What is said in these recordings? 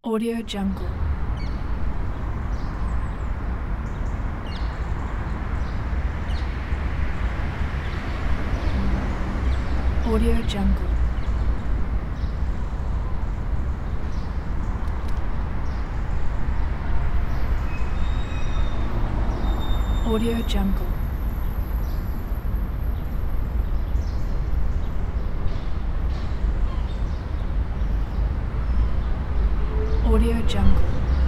Audio Jungle. Audio Jungle. Audio Jungle. Audio Jungle.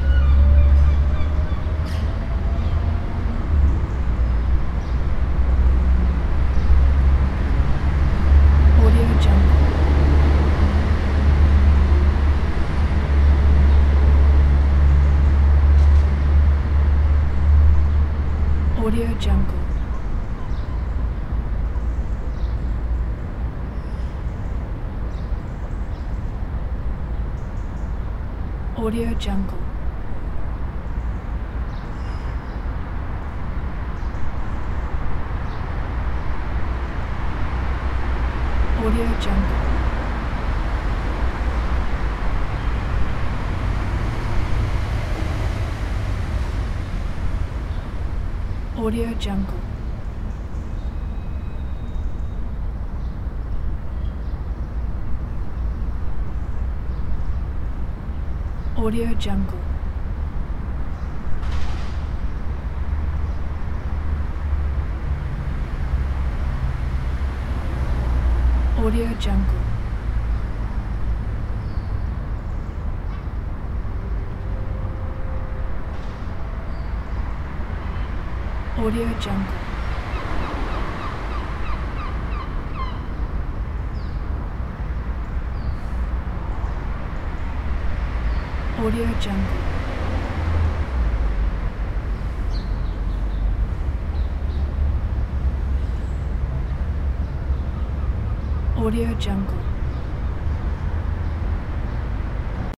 Audio Jungle. Audio Jungle. Audio Jungle. Audio Jungle. Audio Jungle. Audio Jungle. Audio Jungle. Audio Jungle. Audio Jungle. Audio Jungle.